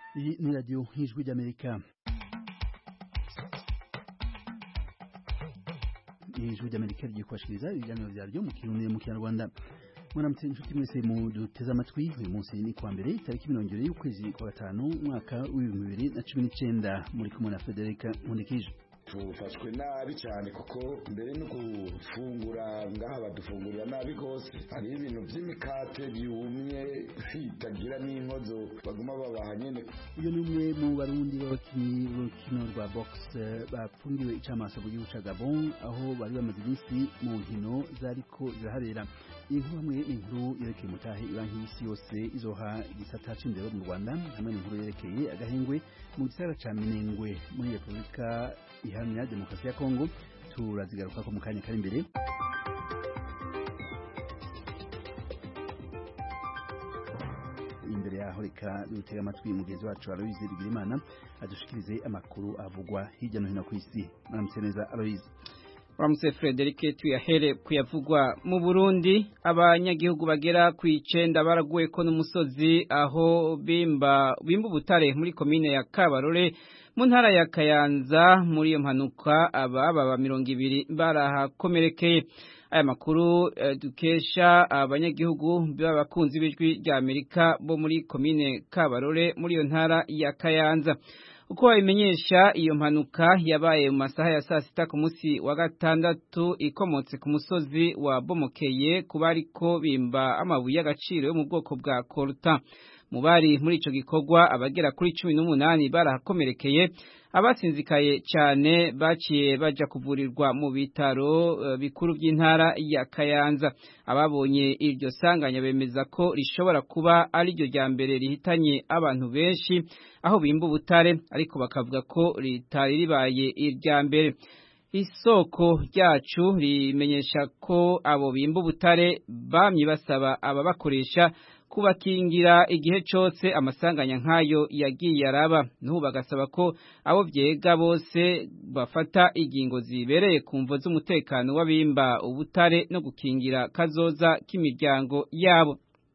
Iyi ni radiyo y'ijwi ry'Amerika. Ijwi ry'Amerika rigiye kubashikiriza ibiganiro vyaryo mu Kirundi mu Kinyarwanda. Mwaramutse inshuti mwese mu duteze amatwi. Uyu munsi ni kuwa mbere itariki 20 y'ukwezi kwa gatanu umwaka w'2019 muri kumwe na Frederic Nkundikije. Tufashwe nabi cyane kuko mbere no gufungura ngaha badufungurira nabi gose, hari ibintu by'imikate byumye bitagira n'inkozo baguma babaha nyene. Uyu ni umwe mu barundi b'abakinyi b'urukino rwa box bapfungiwe icamaso mu gihugu ca Gabon, aho bari bamaze iminsi mu nkino zariko zirahabera. Inkuru hamwe n'inkuru yerekeye mutahe ibanki y'isi yose izoha igisata c'indero mu Rwanda, hamwe n'inkuru yerekeye agahengwe mu gisagara ca Minembwe muri Repubulika Iharanira Demokarasi ya Kongo. Turazigaruka ko mu kanya kari imbere. Imbere yaho reka dutega amatwi mugenzi wacu Aloise Bigirimana adushikirize amakuru avugwa hirya no hino ku isi. Mwaramutse neza Aloise. Ramse Frederic tuyahere kuyavugwa mu Burundi. Abanyagihugu bagera ku 9 baraguye ko n'umusozi aho bimba ubutare muri komine ya Kabarore mu ntara ya Kayanza. Muri iyo mpanuka ababa 200 barahakomerekeye. Aya makuru dukesha abanyagihugu b'abakunzi b'ijwi rya Amerika bo muri komine Kabarore muri iyo ntara ya Kayanza. Uko babimenyesha, iyo mpanuka yabaye mu masaha ya saa sita ku munsi wa gatandatu ikomotse ku musozi wa Bomokeye kuba ariko bimba amabuye y'agaciro yo mu bwoko bwa coltan. Mu bari muri ico gikorwa abagera kuri 18 barahakomerekeye. Abasinzikaye cyane baciye baja kuvurirwa mu bitaro bikuru by'intara ya Kayanza. Ababonye iryo sanganya bemeza ko rishobora kuba ari ryo rya mbere rihitanye abantu benshi aho bimba ubutare, ariko bakavuga ko ritari ribaye irya mbere. Isoko ryacu rimenyesha ko abo bimba ubutare bamye basaba ababakoresha kubakingira igihe cyose amasanganya nkayo yagiye araba. Nubu bagasaba ko abo vyega bose bafata ingingo zibereye kumvo z'umutekano w'abimba ubutare no gukingira kazoza k'imiryango yabo.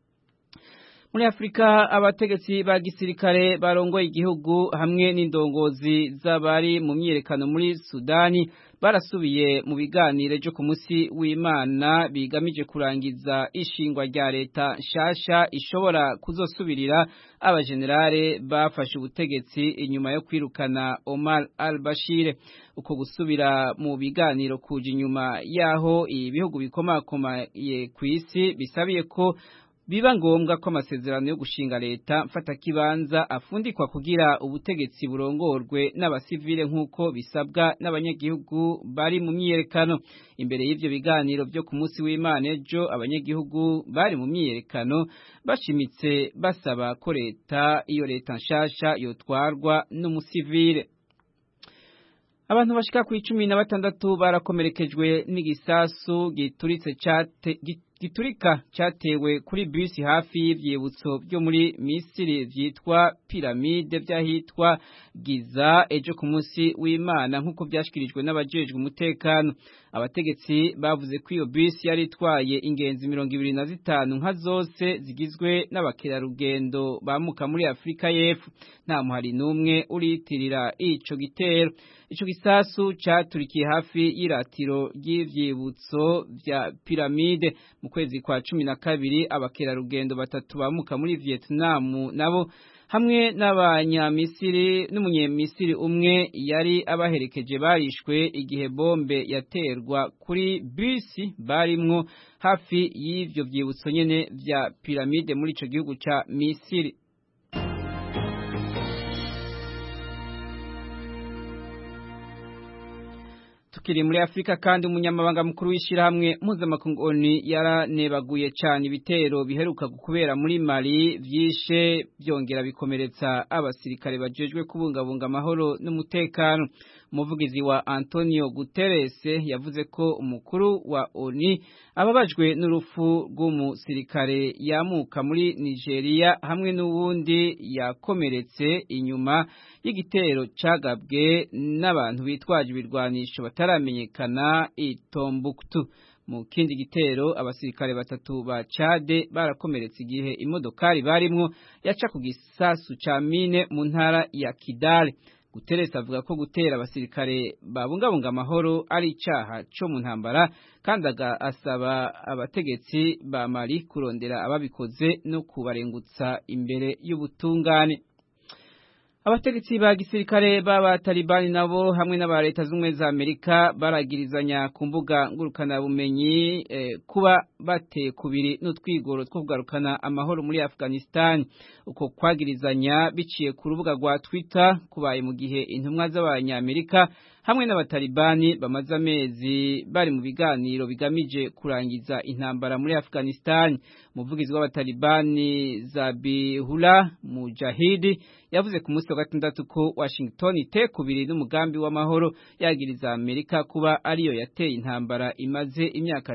Muri Afrika, abategetsi ba gisirikare barongoye igihugu hamwe n'indongozi z'abari mu myiyerekano muri Sudani barasubiye mu biganiro byo ku munsi w'Imana bigamije kurangiza ishingwa rya leta nshasha ishobora kuzosubirira abajenerale bafashe ubutegetsi inyuma yo kwirukana Omar al-Bashir. Uko gusubira mu biganiro kuje inyuma yaho ibihugu bikomakomaye ku isi bisabiye ko biba ngombwa ko amasezerano yo gushinga leta mfata kibanza afundikwa kugira ubutegetsi burongorwe n'abasivile nk'uko bisabwa n'abanyagihugu bari mu myiyerekano. Imbere y'ivyo biganiro byo ku munsi w'Imana ejo, abanyagihugu bari mu myiyerekano bashimitse basaba ko iyo leta nshasha yotwarwa n'umusivile. Abantu bashika ku 16 barakomerekejwe n'igisasu giturika cyatewe kuri bisi hafi y'ivyibutso byo muri Misiri vyitwa piramide vyahitwa Giza ejo ku munsi w'Imana nk'uko byashikirijwe n'abajejwe umutekano. Abategetsi bavuze ko iyo bisi yari itwaye ingenzi 25 nka zose zigizwe n'abakerarugendo bamuka muri Afrika y'Epfo. Nta muhari n'umwe uriyitirira ico gitero. Ico gisasu caturikiye hafi y'iratiro ry'ivyibutso vya piramide. Mu kwezi kwa 12 abakerarugendo 3 bamuka muri Vietnam nabo hamwe n'abanyamisiri n'umunyamisiri umwe yari abaherekeje barishwe igihe bombe yaterwa kuri bisi barimwo hafi y'ivyo vyibutso nyene vya piramide muri ico gihugu ca Misiri. Tukiri muri Afrika kandi umunyamabanga mukuru w'ishirahamwe mpuzamakungu ONU yaranebaguye cyane ibitero biheruka kubera muri Mali vyishe byongera bikomeretsa abasirikare bajejwe kubungabunga amahoro n'umutekano. umuvugizi wa Antonio Guterres yavuze ko umukuru wa ONU ababajwe n'urupfu rw'umusirikare yamuka muri Nigeria hamwe n'uwundi yakomeretse inyuma y'igitero cagabwe n'abantu bitwaje ibirwanisho bataramenyekana i Tombuktu. Mu kindi gitero abasirikare batatu ba Chade barakomeretse igihe imodokari barimwo yaca ku gisasu ca mine mu ntara ya Kidal. Guterres avuga ko gutera abasirikare babungabunga amahoro ari icaha co mu ntambara kandi asaba abategetsi ba Mali kurondera ababikoze no kubarengutsa imbere y'ubutungane. Abategetsi ba gisirikare b'abatalibani nabo hamwe n'aba leta z'umwe za Amerika baragirizanya ku mbuga ngurukana bumenyi kuba bateye kubiri n'utwigoro two kugarukana amahoro muri Afghanistan. Uko kwagirizanya biciye ku rubuga rwa Twitter kubaye mu gihe intumwa z'abanyamerika hamwe n'abatalibani bamaze amezi bari mu biganiro bigamije kurangiza intambara muri Afghanistan. Umuvugizi w'abatalibani Zabihullah Mujahidi yavuze ku munsi wa gatandatu ko Washington itekubiri n'umugambi w'amahoro yagiriza Amerika kuba ariyo yateye intambara imaze imyaka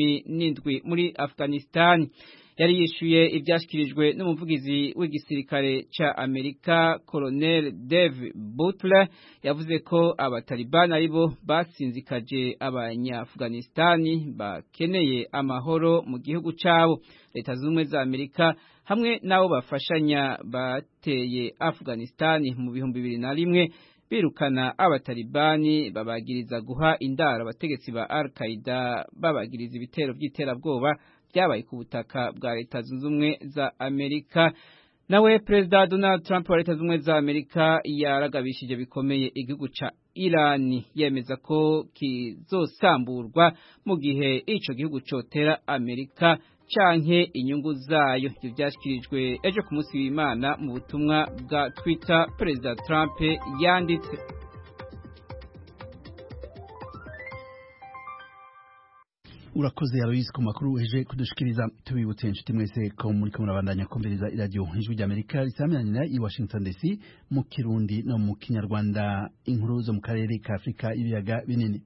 17 muri Afghanistan. Yari yishuye ibyashyikirijwe n'umuvugizi w'igisirikare ca Amerika Colonel Dave Butler yavuze ko abatalibani aribo basinzikaje abanya-Afghanistani bakeneye amahoro mu gihugu cabo. Leta z'umwe za Amerika hamwe nabo bafashanya bateye Afghanistani mu 2001 birukana abatalibani babagiriza guha indaro abategetsi ba Al-Qaeda babagiriza ibitero by'iterabwoba byabaye ku butaka bwa Leta zunze ubumwe za Amerika. Nawe President Donald Trump wa Leta zunze ubumwe za Amerika yaragabishije bikomeye igihugu ca Iran yemeza ko kizosamburwa mu gihe ico gihugu cotera Amerika canke inyungu zayo. Ivyo byashyikirijwe ejo ku munsi w'Imana mu butumwa bwa Twitter President Trump yanditse. Urakoze Aloise ku makuru weje kudushikiriza. Tubibutse inshuti mwese ko muri ko murabandanya kumviriza iradio Ijwi ry'Amerika risamirana i Washington DC mu Kirundi no mu Kinyarwanda. Inkuru zo mu karere ka Afrika ibiyaga binini.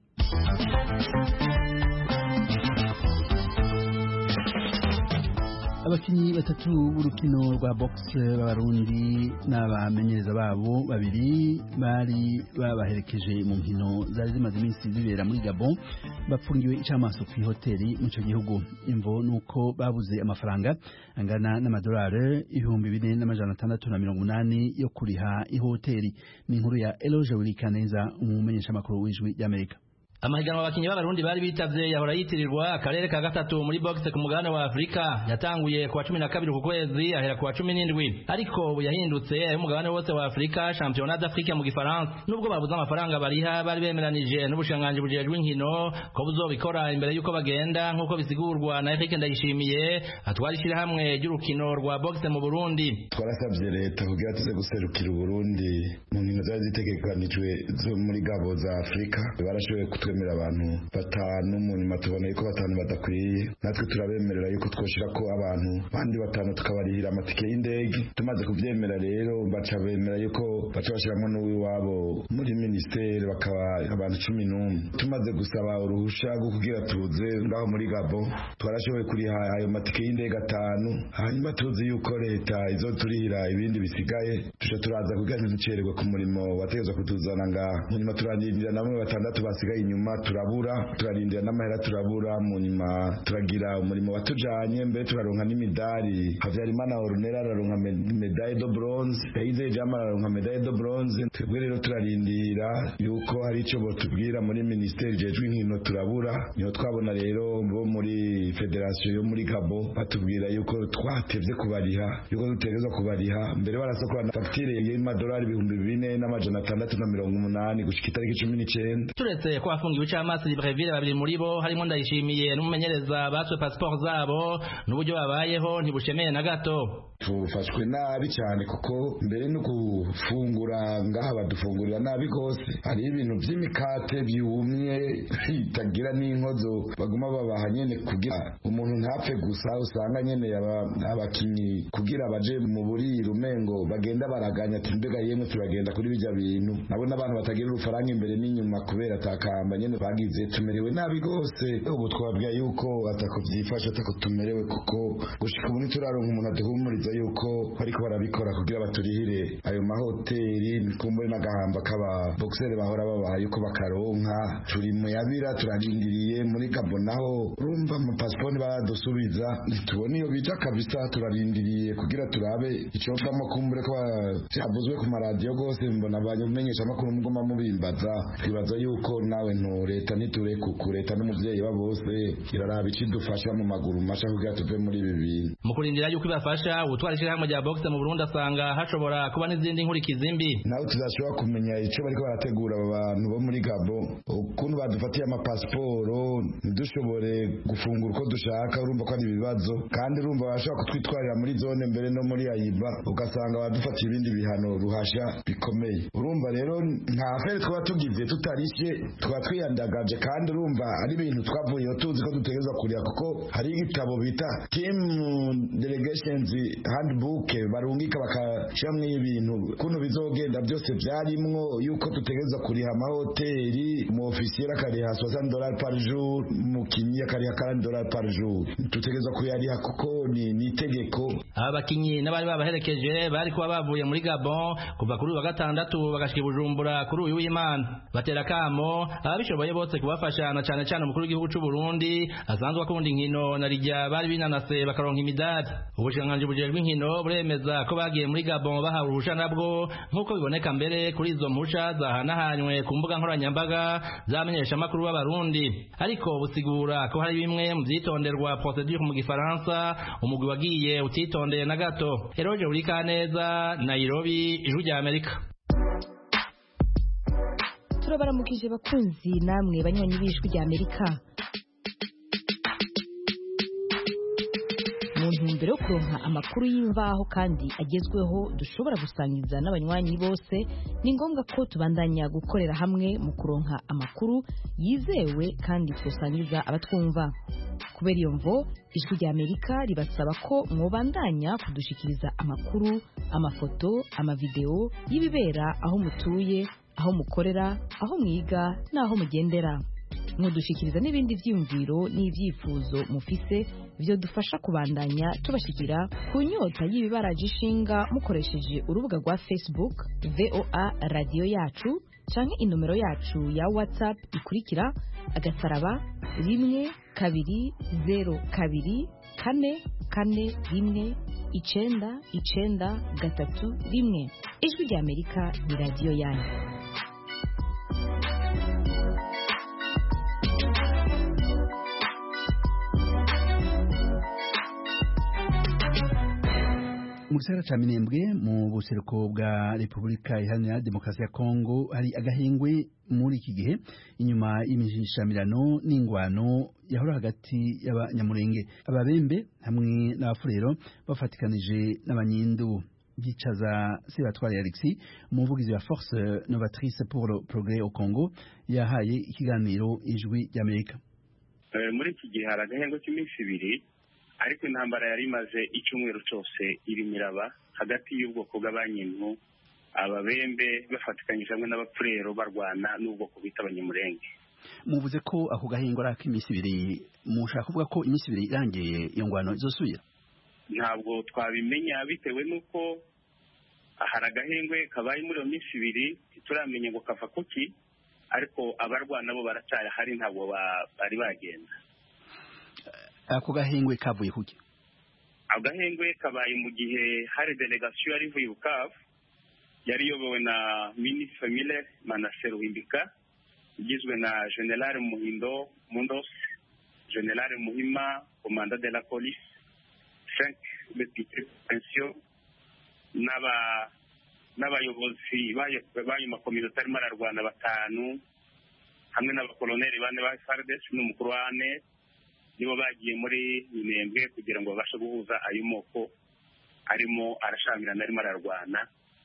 Abakinyi batatu b'urukino rwa box b'abarundi n'abamenyereza babo babiri bari babaherekeje mu nkino zari zimaze iminsi zibera muri Gabon bapfungiwe icamaso ku hoteli mu cyo gihugu. Imvo nuko babuze amafaranga angana n'amadolari 2680 yo kuriha ihoteli. Ni inkuru ya Eloge Wilikaneza umumenyesha makuru w'Ijwi ry'Amerika. Amahiganwa abakinyi b'abarundi bari bitavye yahora yitirirwa akarere ka gatatu muri box ku mugabane wa Afrika yatanguye kuwa 12 ku kwezi ahera kuwa 17 ariko ubu yahindutse ayo mugabane wose wa Afrika Championnat d'Afrique mu Gifaransa. Nubwo babuze amafaranga bariha bari bemeranije n'ubushanganje bujejwe inkino ko buzobikora imbere yuko bagenda nkuko bisigurwa na Eric Ndayishimiye atwarishira hamwe ry'urukino rwa box mu Burundi. Twarasabye leta kugira tuze guserukira Burundi mu nkino zari zitegekanijwe zo muri Gabo za Afrika. Barashoboye twemera abantu batanu mu nyuma tuboneye ko batanu badakwiye, natwe turabemerera yuko twoshira ko abantu bandi batanu tukabarihira amatike y'indege. Tumaze kuvyemera rero baca bemera yuko baca bashiramo n'uwiwabo muri ministeri bakaba abantu 11. Tumaze gusaba uruhusha rwo kugira tuze ngaho muri Gabo twarashoboye kuriha ayo matike y'indege atanu, hanyuma tuzi yuko leta izoturihira ibindi bisigaye tuca turaza kugira ntiducererwe ku murimo wategezwa kutuzana ngaho. Mu nyuma turarindira namwe batandatu basigaye inyuma turabura, turarindira n'amahera turabura, mu nyuma turagira umurimo watujanye mbere turaronka n'imidari. Havyarimana Ornera araronka medaille de bronze, Yayize Jama araronka medaille de bronze. Twebwe rero turarindira yuko hari ico botubwira muri ministeri jejwe inkino turabura. Niho twabona rero bo muri federation yo muri Gabo batubwira yuko twatevye kubariha, yuko dutegerezwa kubariha. Mbere barasokorana facture y'amadolari 2680 gushika itariki 19. Turetse kwa abafungiwe icamaso Libreville babiri muri bo harimo Ndayishimiye n'umumenyereza batwe passport zabo n'uburyo babayeho ntibushemeye na gato. Tufashwe nabi cyane kuko mbere no gufungura ngaha badufungurira nabi gose, hari ibintu by'imikate byumye bitagira n'inkozo baguma babaha nyene kugira umuntu ntapfe gusa, usanga nyene abakinyi kugira baje mu buriro umengo bagenda baraganya ati mbega yemwe turagenda kuri bijya bintu, nabo n'abantu batagira urufaranga imbere n'inyuma kubera atakamba nyene bagize tumerewe nabi gose. Ubu twabwiye yuko atakuvyifasha atakutumerewe kuko gushika ubu ntituraronka umuntu aduhumuriza yuko bariko barabikora kugira baturihire ayo mahoteli nikumbuye n'agahamba k'aba boxer bahora babaha yuko bakaronka. Turi mu yabira turarindiriye muri Gabon naho urumva mu passport baradusubiza ntitubona iyo bija kabisa, turarindiriye kugira turabe icyo vamo kumbure ko cyavuzwe ku maradiyo gose, mbona abamenyesha amakuru mugoma mubimbaza twibaza yuko nawe nto leta niture kuku leta n'umuvyeyi wa bose iraraba ikidufasha mu maguru masha kugira tuve muri ibi bintu. Mu kurindira yuko ibafasha utwara ishirahamwe rya boxe mu Burundi asanga hashobora kuba n'izindi nkurikizi mbi. Nawe tuzashobora kumenya ico bariko barategura abantu bo muri Gabon, ukuntu badufatiye amapasiporo ntidushobore gufungura uko dushaka, urumva ko ari ibibazo kandi urumva bashobora kutwitwarira muri zone mbere no muri ayiba ugasanga badufatiye ibindi bihano ruhasha bikomeye. Urumva rero nta fere twaba tugize tutarishe twaba twiyandagaje, kandi urumva ari ibintu twavuyeho tuzi ko dutegerezwa kurira kuko hari igitabo bita team delegations handbook barungika bakashyiramo ibintu kuno bizogenda byose byarimwo yuko dutegerezwa kuriha amahoteli, mu ofisiye akariha $60 par jour, mu kinyi akariha $40 par jour, dutegerezwa kuyariha kuko ni itegeko. Aba bakinyi n'abari babaherekeje bari kuba bavuye muri Gabon kuva kuri wa gatandatu bagashika Bujumbura kuri uyu w'Imana. Batera kamo ababishoboye bose kubafasha na cyane cyane umukuru w'igihugu cy'u Burundi asanzwe akunda inkino na rijya bari binanase bakaronka imidari. Ubushikiranganji bujejwe inkino buremeza ko bagiye muri Gabon bahawe uruhusha nabwo nk'uko biboneka mbere kuri izo mpusha zahanahanywe ku mbuga nkoranyambaga zamenyesha amakuru b'Abarundi, ariko busigura ko hari bimwe mu byitonderwa procedure mu gifaransa umugwi wagiye utitondeye na gato. Eroje Urikaneza, Nairobi, Ijwi rya Amerika. Turabaramukije bakunzi namwe banywanyi b'Ijwi rya Amerika. Mu ntumbero yo kuronka amakuru y'imvaho kandi agezweho dushobora gusangiza n'abanywanyi bose, ni ngombwa ko tubandanya gukorera hamwe mu kuronka amakuru yizewe kandi twosangiza abatwumva. Kubera iyo mvo Ijwi rya Amerika ribasaba ko mwobandanya kudushikiriza amakuru, amafoto, amavideo y'ibibera aho mutuye, aho mukorera, aho mwiga n'aho mugendera. Mudushikiriza n'ibindi vyiyumviro n'ivyifuzo mufise byo dufasha kubandanya tubashikira ku nyota y'ibibaraje ishinga mukoresheje urubuga rwa Facebook VOA Radio Yacu canke inomero yacu ya WhatsApp ikurikira *120 2 4 4 1 Ijwi rya Amerika ni radio yanyu. Mu gisagara ca Minembwe mu buseruko bwa Repubulika Iharanira Demokarasi ya Kongo hari agahengwe muri iki gihe inyuma y'imijishamirano n'ingwano yahora hagati y'abanyamurenge, ababembe hamwe n'abafurero bafatikanije n'abanyindu. Gicaza Sebatware Alexis, umuvugizi wa Force Novatrice pour le Progrès au Congo, yahaye ikiganiro Ijwi ry'Amerika. Muri iki gihe hari agahengwe k'iminsi ibiri, ariko intambara yari imaze icyumweru cyose irimo iraba hagati y'ubwoko bw'abanyintu, ababembe bafatikanyije hamwe n'abapfurero barwana n'ubwoko bita abanyamurenge. Muvuze ko ako gahengwe ari ak'iminsi ibiri, mushaka kuvuga ko iminsi ibiri irangiye iyo ngwano izosubira? Ntabwo twabimenya bitewe n'uko hari agahengwe kabaye muri iyo minsi ibiri, ntituramenya ngo kava kuki, ariko abarwana bo baracyari hari ntabwo bari bagenda. Ako gahengwe kavuye kuki? Agahengwe kabaye mu gihe hari delegation yari ivuye Bukavu yari iyobowe na Ministre Miller Manase Ruhimbika, igizwe na General Muhindo Mundos, General Muhima Commandant de la Police, 5 Deputy Pension n'abayobozi bayo makomite arimo ararwana batanu hamwe n'abakoloneli bane ba FARDC n'umukuru wa ANR nibo bagiye muri Minembwe kugira ngo babashe guhuza ayo moko arimo arashamirana arimo ararwana.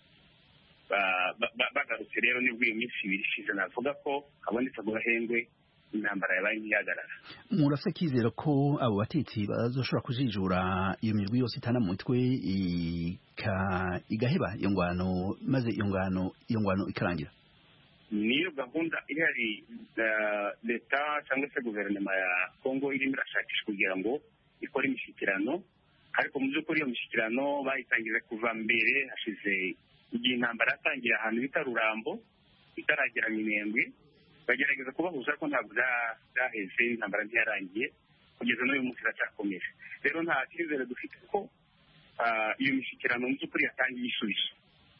Bagarutse rero nibwo iyi minsi ibiri ishize navuga ko habonetse agahengwe intambara yabaye ntiyagarara. Murafite kizera ko abo batetsi bazoshobora kujijura iyo mirwi yose itana mu mitwe igaheba iyo ngwano maze iyo ngwano ikarangira? Niyo gahunda ihari leta cyangwa se guverinoma ya Kongo irimo irashakisha kugira ngo ikore imishyikirano, ariko mu by'ukuri iyo mishyikirano bayitangije kuva mbere hashize igihe intambara yatangira ahantu bita Rurambo itaragera Minembwe. Bagerageza kubahuza ko ntabwo byaheze, intambara ntiyarangiye kugeza n'uyu munsi iracyakomeje. Rero nta cyizere dufite ko iyo mishyikirano mu by'ukuri yatangiye igisubizo.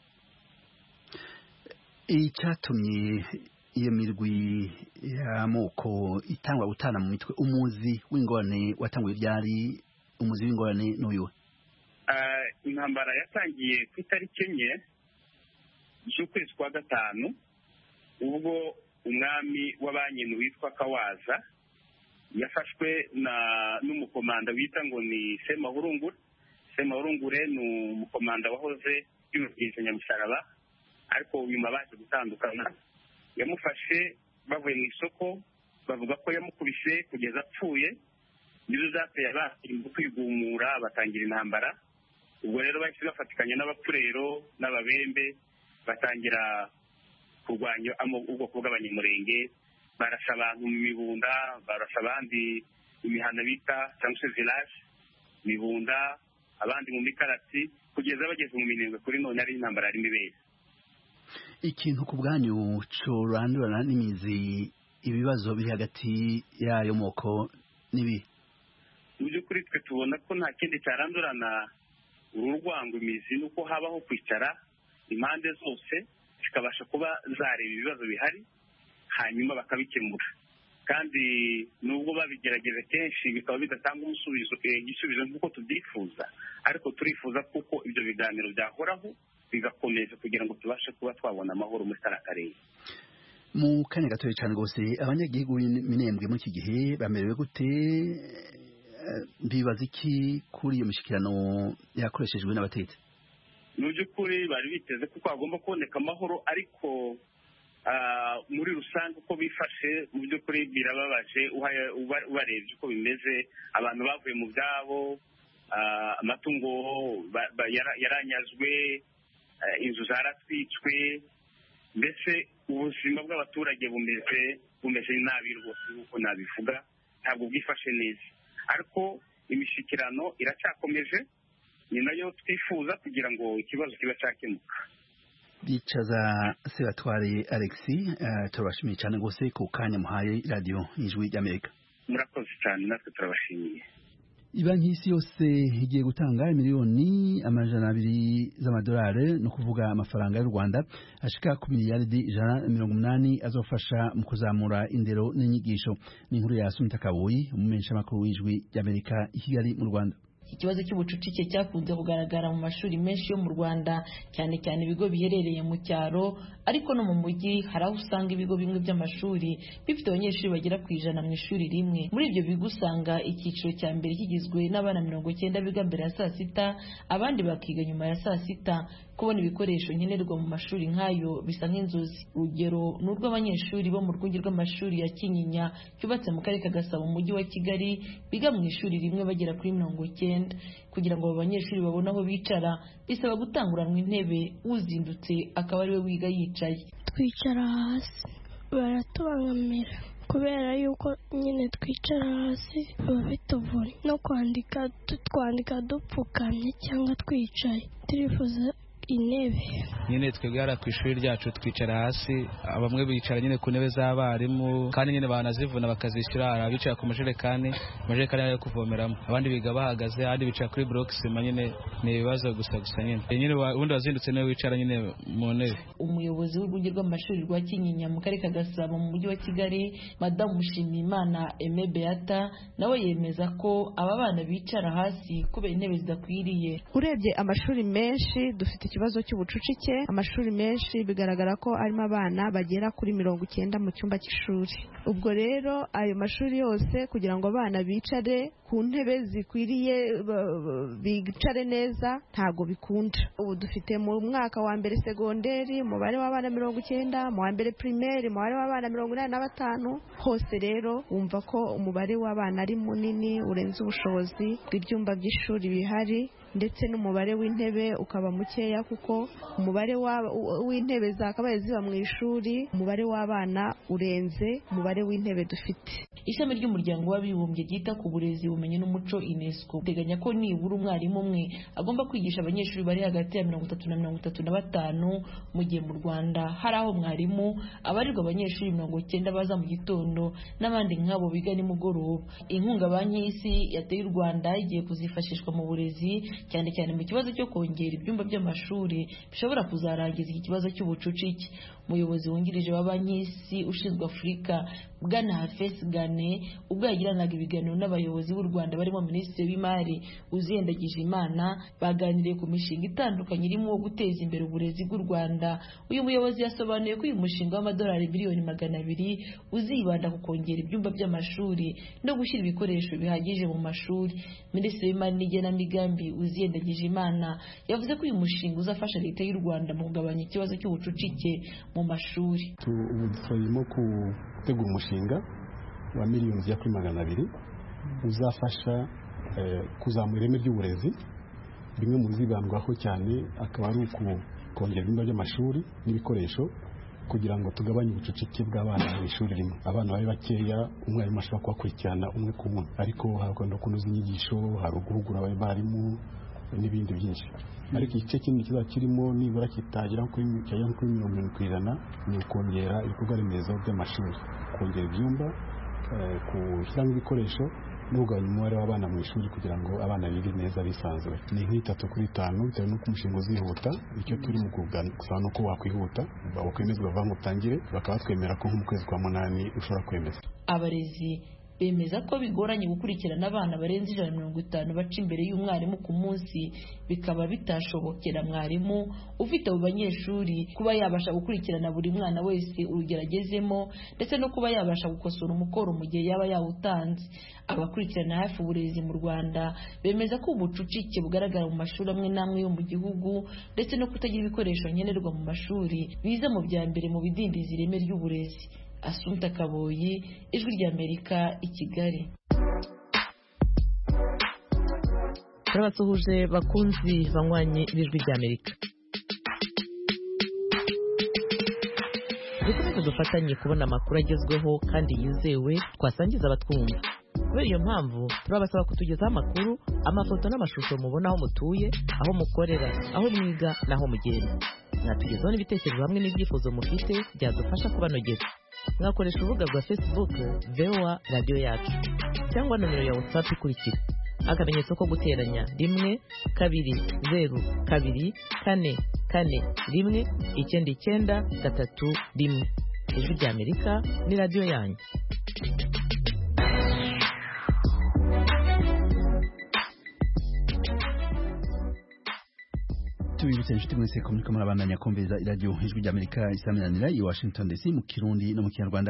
Icyatumye iyo mirwi y'amoko itangwa gutana mu mitwe, umuzi w'ingorane watanguye ryari? Umuzi w'ingorane n'uyu? Intambara yatangiye ku itariki 4 z'ukwezi kwa gatanu, ubwo umwami w'abanyenu witwa Kawaza yafashwe n'umukomanda wita ngo ni Semahurungure ni umukomanda wahoze y'urubyiruko Nyamusaraba, ariko nyuma baje gutandukana. Yamufashe bavuye mu isoko, bavuga ko yamukubise kugeza apfuye, nizo zateye abashinzwe kwigumura batangira intambara. Ubwo rero bahise bafatikanya n'abapfurero n'ababembe batangira kurwanya ubwoko bw'abanyamurenge, barasha abantu mu Mibunda, barasha abandi imihana bita cyangwa se village Mibunda, abandi mu Mikarati, kugeza bageze mu Minembwe. Kuri none ari intambara ari mibere. Ikintu ku bwanyu corandurana n'imizi ibibazo biri hagati y'ayo moko nibi? Mu by'ukuri twe tubona ko nta kindi cyarandurana ururwango imizi, nuko habaho kwicara impande zose zikabasha kuba zareba ibibazo bihari hanyuma bakabikemura. Kandi nubwo babigerageza kenshi bikaba bidatanga igisubizo nk'uko tubyifuza, ariko turifuza kuko ibyo biganiro byahoraho bigakomeza kugira ngo tubashe kuba twabona amahoro muri kariya karere. Mu kanya gatoya cyane rwose, abanyagihugu Minembwe muri iki gihe bamerewe gute? Bibaza iki kuri iyo mishyikirano yakoreshejwe n'abatetsi? Mu by'ukuri bari biteze kuko hagomba kuboneka amahoro, ariko muri rusange uko bifashe mu by'ukuri birababaje ubarebye uko bimeze. Abantu bavuye mu byabo, amatungo yaranyazwe, inzu zaratwitswe, mbese ubuzima bw'abaturage bumeze nabi rwose nk'uko nabivuga, ntabwo bwifashe neza. Ariko imishyikirano iracyakomeje, ni nayo twifuza kugira ngo ikibazo kiba cyakemuka. Bicaza Sebatware Alexis, turabashimiye cyane rwose ku kanya muhaye radio Ijwi ry'Amerika. Murakoze cyane, natwe turabashimiye. Ibanki y'isi yose igiye gutanga miliyoni 200 z'amadolari, no kuvuga amafaranga y'u Rwanda ashika ku miliyaridi 180 azofasha mu kuzamura indero n'inyigisho. Ni inkuru ya Sunita Kabuyi, umumenyesha makuru w'Ijwi ry'Amerika i Kigali mu Rwanda. Ikibazo cy'ubucucike cyakunze kugaragara mu mashuri menshi yo mu Rwanda, cyane cyane ibigo biherereye mu cyaro, ariko no mu mujyi hari aho usanga ibigo bimwe by'amashuri bifite abanyeshuri bagera ku 100 mu ishuri rimwe. Muri ibyo bigo usanga icyiciro cya mbere kigizwe n'abana 90 biga mbere ya saa sita, abandi bakiga nyuma ya saa sita. Kubona ibikoresho nkenerwa mu mashuri nk'ayo bisa nk'inzozi. Urugero ni urw'abanyeshuri bo mu rwunge rw'amashuri ya Kinyinya cyubatse mu karere ka Gasabo mu mujyi wa Kigali, biga mu ishuri rimwe bagera kuri 90. Kugira ngo abo banyeshuri babone aho bicara bisaba gutanguranwa intebe, uzindutse akaba ari we wiga yicaye. Twicara hasi baratubangamira kubera yuko nyine twicara hasi biba bituvuna, no twandika dupfukamye cyangwa twicaye. Turifuza intebe. Nyine twegara ku ishuri ryacu twicara hasi, bamwe bicara nyine ku ntebe z'abarimu, kandi nyine banazivuna bakazishyura. Hari abicara ku majerekani yo kuvomeramo, abandi biga bahagaze, abandi bicara kuri block sima. Nyine ni ibibazo gusa nyine ubundi wazindutse nawe wicara nyine mu ntebe. Umuyobozi w'urwunge rw'amashuri rwa Kinyinya mu karere ka Gasabo mu mujyi wa Kigali, Madamu Mushimiyimana Aime Beata, nawe yemeza ko aba bana bicara hasi kubera intebe zidakwiriye. Urebye amashuri menshi dufite ikibazo cy'ubucucike amashuri menshi bigaragara ko arimo abana bagera kuri 90 mu cyumba cy'ishuri. Ubwo rero ayo mashuri yose kugira ngo abana bicare ku ntebe zikwiriye bicare neza ntago bikunda. Ubu dufite mu mwaka wa mbere segonderi umubare w'abana 90, mu wa mbere primaire umubare w'abana 85. Hose rero wumva ko umubare w'abana ari munini urenze ubushobozi bw'ibyumba by'ishuri bihari, ndetse n'umubare w'intebe ukaba mukeya kuko umubare w'intebe zakabaye ziba mu ishuri umubare w'abana urenze umubare w'intebe dufite. Ishami ry'umuryango w'abibumbye ryita ku burezi ubumenyi n'umuco UNESCO uteganya ko nibura umwarimu umwe agomba kwigisha abanyeshuri bari hagati ya 30 na 35, mu gihe mu Rwanda hari aho mwarimu abarirwa abanyeshuri 90 baza mu gitondo n'abandi nk'abo biga nimugoroba. Inkunga banki y'isi yateye u Rwanda igiye kuzifashishwa mu burezi cyane cyane mu kibazo cyo kongera ibyumba by'amashuri bishobora kuzarangiza iki kibazo cy'ubucucike. Umuyobozi wungirije wa banki y'isi ushinzwe Afurika Bwana Hafez Gane ubwo yagiranaga ibiganiro n'abayobozi b'u Rwanda barimo Minisitiri w'Imari Uziyendagije Imana baganiriye ku mishinga itandukanye irimo guteza imbere uburezi bw'u Rwanda. Uyu muyobozi yasobanuye ko uyu mushinga w'amadolari miliyoni 200 uzibanda ku kongera ibyumba by'amashuri no gushyira ibikoresho bihagije mu mashuri. Minisitiri w'Imari n'Igenamigambi Uziyendagije Imana yavuze ko uyu mushinga uzafasha leta y'u Rwanda mu kugabanya ikibazo cy'ubucucike mu mashuri. Ubu turimo gutegura umushinga wa miliyoni zya kuri 200 uzafasha kuzamura ireme ry'uburezi. Bimwe mu zibandwaho cyane akaba ari kongera ibyumba by'amashuri n'ibikoresho kugira ngo tugabanye ubucucike bw'abana mu ishuri rimwe. Abana bari bakeya, umwarimu ashobora kubakurikirana umwe ku umwe, ariko hakunda kunoza inyigisho, hari uguhugura abarimu n'ibindi byinshi. Ariko igice kinini kiza kirimo nibura kitagera kuri 70% ni ukongera ibikorwa remezo by'amashuri, kongera ibyumba, gushyiramo ibikoresho no kugabanya umubare w'abana mu ishuri kugira ngo abana bige neza bisanzuye. Ni nk'itatu kuri 5 bitewe n'uko umushinga uzihuta. Icyo turi mu gusaba nuko wakwihuta bakwemezwa bava mutangire bakaba twemera ko mu kwezi kwa 8 ushobora kwemeza. Abarezi bemeza ko bigoranye gukurikirana abana barenze 150 baca imbere y'umwarimu ku munsi, bikaba bitashobokera mwarimu ufite abo banyeshuri kuba yabasha gukurikirana buri mwana wese urugeragezemo, ndetse no kuba yabasha gukosora umukoro mu gihe yaba yawutanze. Abakurikirana hafi uburezi mu Rwanda bemeza ko ubucucike bugaragara mu mashuri amwe n'amwe yo mu gihugu, ndetse no kutagira ibikoresho nkenerwa mu mashuri biza mu bya mbere mu bidindiza ireme ry'uburezi. Asumta Kaboyi, Ijwi ry'Amerika, i Kigali. Turabasuhuje bakunzi banywanyi b'Ijwi ry'Amerika. Dukomeze dufatanye kubona amakuru agezweho kandi yizewe twasangiza abatwumva. Kubera iyo mpamvu turabasaba kutugezaho amakuru, amafoto n'amashusho mubona aho mutuye, aho mukorera, aho mwiga n'aho mugenda. Mwatugezaho n'ibitekerezo hamwe n'ibyifuzo mufite byadufasha kubanogeza. Mwakoresha urubuga rwa Facebook VOA Radio Yacu cyangwa nomero ya WhatsApp ikurikira: akamenyetso ko guteranya 1 2 0 2 4 4 1 9 3 1. Ijwi ry'Amerika ni radio yanyu. Tubibutse inshuti mwese ko muriko murabandanya kumviriza iradiyo Ijwi ry'Amerika isaminanira i Washington DC mu Kirundi no mu Kinyarwanda.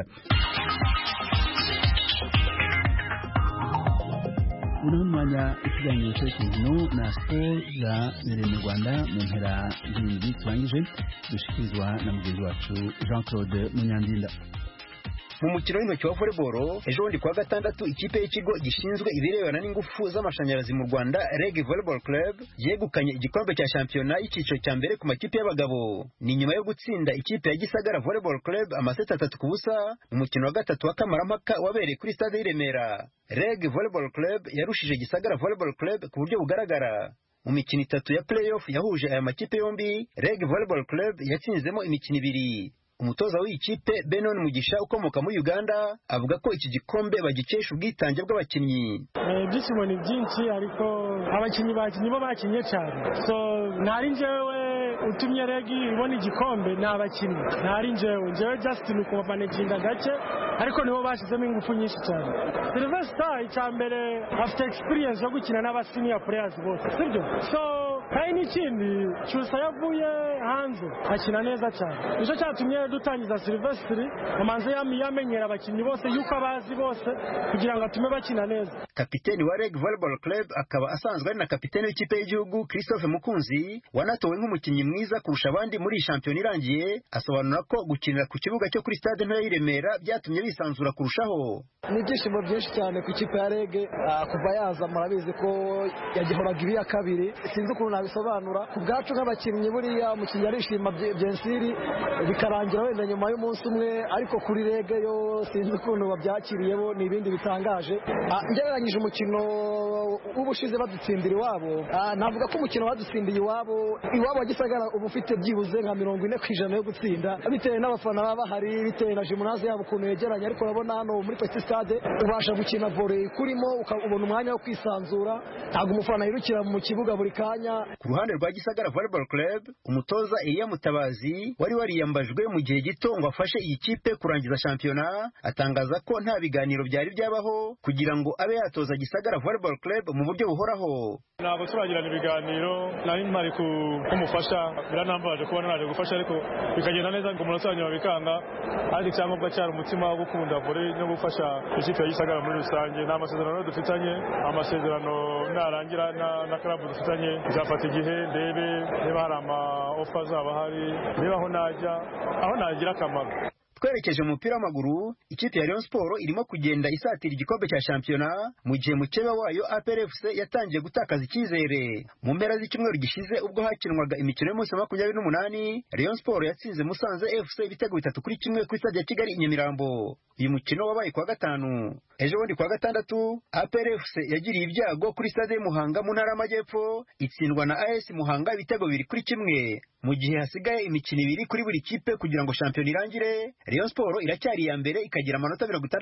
Uno mwanya ikiganiro cy'inkino na sport za mu Rwanda mu mpera z'indwi turangije dushikirizwa na mugenzi wacu Jean-Claude Munyandinda. Mu mukino w'intoki wa volleyball ejo bundi kwa gatandatu ikipe y'ikigo gishinzwe ibirebana n'ingufu z'amashanyarazi mu Rwanda REG Volleyball Club yegukanye igikombe cya shampiyona y'iciciro cya mbere ku makipe y'abagabo. Ni nyuma yo gutsinda ikipe ya Gisagara Volleyball Club amaseti 3-0 mu mukino wa gatatu wa kamarampaka wabereye kuri stade y'Iremera. REG Volleyball Club yarushije Gisagara Volleyball Club ku buryo bugaragara. Mu mikino 3 ya playoff yahuje aya makipe yombi, REG Volleyball Club yatsinzemo imikino 2. Umutoza w'ikipe Benon Mugisha ukomoka muri Uganda avuga ko iki gikombe bagikesha ubwitange bw'abakinnyi. Byishimo ni byinshi ariko abakinnyi bo bakinye cyane, so ntari njyewe utumye Regi ibona igikombe n'abakinnyi, ntari njyewe Justin kubamanejinda gake ariko nibo bashyizemo ingufu nyinshi cyane. Silver Star icyambere afite experience yo gukina n'aba senior players bose, sibyo? So kandi n'ikindi Cyusa yavuye hanze akina neza cyane nicyo cyatumye dutangiza Silvestre amanze yamenyera abakinnyi bose yuko abazi bose kugira ngo atume bakina neza. Kapiteni wa Reg Volleyball Club akaba asanzwe ari na kapiteni w'ikipe y'igihugu Christophe Mukunzi wanatowe nk'umukinnyi mwiza kurusha abandi muri shampiyona irangiye, asobanura ko gukinira ku kibuga cyo kuri stade ntoya y'i Remera byatumye bisanzura kurushaho. Ni ibyishimo byinshi cyane ku ikipe ya Reg kuva yaza, murabizi ko yagihoraga ibi ya kabiri, sinzi ukuntu nabisobanura. Ku bwacu nk'abakinnyi buriya umukinnyi arishima byensiri bikarangira wenda nyuma y'umunsi umwe, ariko kuri Reg yo sinzi ukuntu babyakiriyeho, ni ibindi bitangaje. Ngereranyije umukino w'ubushize badutsindira iwabo, navuga ko umukino badutsindiye iwabo wa Gisagara uba ufite byibuze nka 40% yo gutsinda, bitewe n'abafana baba bahari, bitewe na gymnase yabo ukuntu yegeranye. Ariko urabona hano muri Petit Stade ubasha gukina volley kurimo ukabona umwanya wo kwisanzura, ntabwo umufana yirukira mu kibuga buri kanya. Ku ruhande rwa Gisagara Volleyball Club, umutoza Elia Mutabazi wari wariyambajwe mu gihe gito ngo afashe iyi kipe kurangiza shampiyona, atangaza ko nta biganiro byari byabaho kugira ngo abe yatoza Gisagara Volleyball Club mu buryo buhoraho. Ntabwo turagirana ibiganiro, nari mpari kumufasha, biranambaje kuba naje gufasha, ariko bikagenda neza ngo umuntu asanya bikanga, ariko icyangombwa cyari umutima wo gukunda volley no gufasha ikipe ya Gisagara muri rusange. Nta masezerano dufitanye, amasezerano narangira na club dufitanye, nzafata igihe ndebe niba hari ama offer zaba hari, niba aho nagira akamaro. Twerekeje mu mupira w'amaguru, ikipe ya Rayon Sport irimo kugenda isatira igikombe cya shampiyona mu gihe mukeba wayo APR FC yatangiye gutakaza icyizere. Mu mpera z'icyumweru gishize ubwo hakinwaga imikino y'umunsi wa 28, Rayon Sport yatsinze Musanze FC ibitego 3-1 ku stade ya Kigali i Nyamirambo. Uyu mukino wabaye kwa gatanu. Ejo bundi kwa gatandatu, APR FC yagiriye ibyago kuri stade y'Muhanga mu ntara y'Amajyepfo, itsindwa na AS Muhanga ibitego 2-1. Mu gihe hasigaye imikino 2 kuri buri kipe kugira ngo shampiyona irangire, Rayon Sport iracyari ya mbere ikagira amanota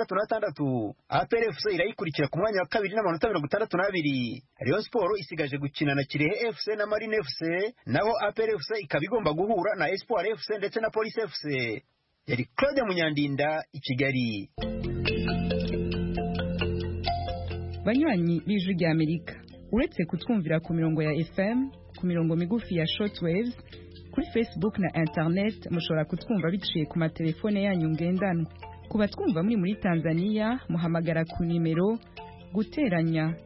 66. APR FC irayikurikira ku mwanya wa kabiri n'amanota 62. Rayon Sport isigaje gukina na Kirehe FC na Marine FC, naho APR FC ikaba igomba guhura na Espoir FC ndetse na Police FC. Yari Claude Munyandinda i Kigali. Banywanyi b'Ijwi ry'Amerika, uretse kutwumvira ku mirongo ya FM, ku mirongo migufi ya shortwaves, kuri Facebook na internet mushobora kutwumva biciye ku matelefone yanyu ngendanwa. Kuba twumva muri Tanzania muhamagara ku nimero guteranya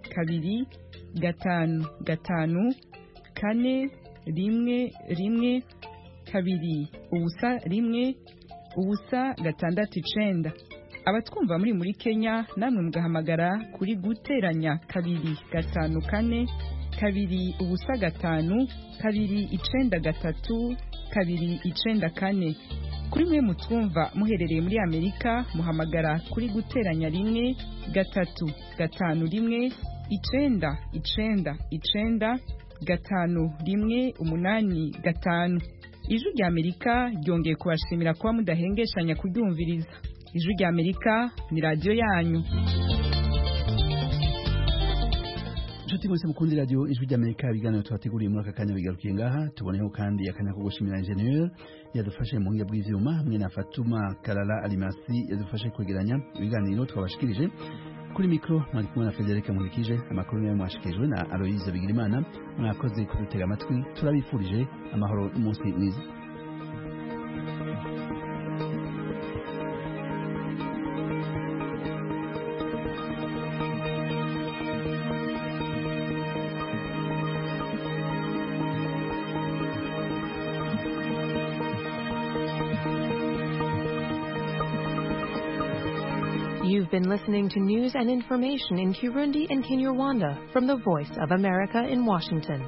255 4 1 2 ubusa 1 ubusa 669. Abatwumva muri Kenya namwe mugahamagara kuri guteranya 254 2 ubusa 5 2 93 2 94. Kuri mwe mutwumva muherereye muri Amerika muhamagara kuri guteranya 1 3 5 1 9 9 9 5 1 8 5. Ijwi ry'Amerika ryongeye kubashimira kuba mudahengeshanya kuryumviriza. Ijwi ry'Amerika ni radio yanyu. Nshuti mwese mukundi radio Ijwi ry'Amerika, ibiganiro tubateguriye muri aka kanya bigarukiye ngaha. Tuboneyeho kandi akanya ko gushimira ingenieur yadufashe mu ngiye bw'ivyuma hamwe na Fatuma Kalala Alimasi yadufashe kwegeranya ibiganiro twabashikirije. Kuri mikro mwari kumwe na Federica Mulikije, amakuru nayo mwashikijwe na Aloise Bigirimana. Mwakoze kudutega amatwi, turabifurije amahoro n'umunsi mwiza. You've been listening to news and information in Kirundi and Kinyarwanda from the Voice of America in Washington.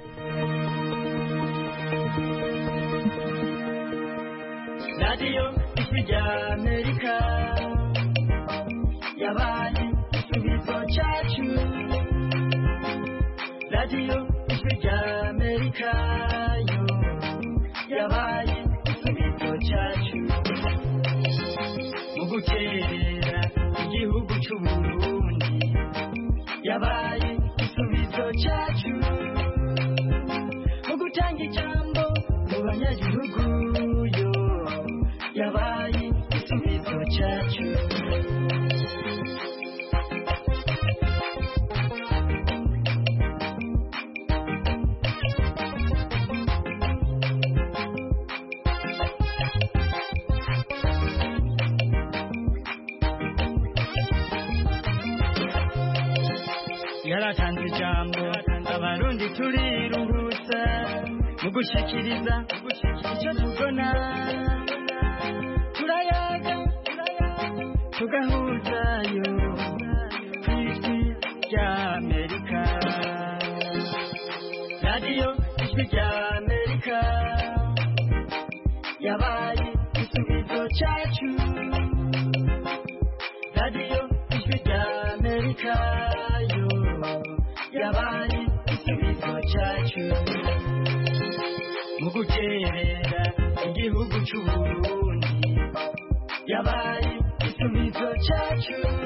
Radio Ijwi ry'Amerika yabaye igisubizo cyacu. Radio Ijwi ry'Amerika yo yabaye igisubizo cyacu. Mu gukerera igihugu cy'u Burundi yabaye igisubizo cyacu. Mu gutanga ijambo mu banyagihugu yo yabaye igisubizo cyacu. yaratanze ijambo abarundi turiruhutsa mu gushikiriza icyo tubona turayaga tugahuzayo ku ijwi ry'Amerika radiyo ijwi ry'Amerika yabaye igisubizo cyacu radiyo ijwi ry'Amerika yo yabaye igisubizo cyacu mu guterera igihugu cy'u Burundi yabaye igisubizo cyacu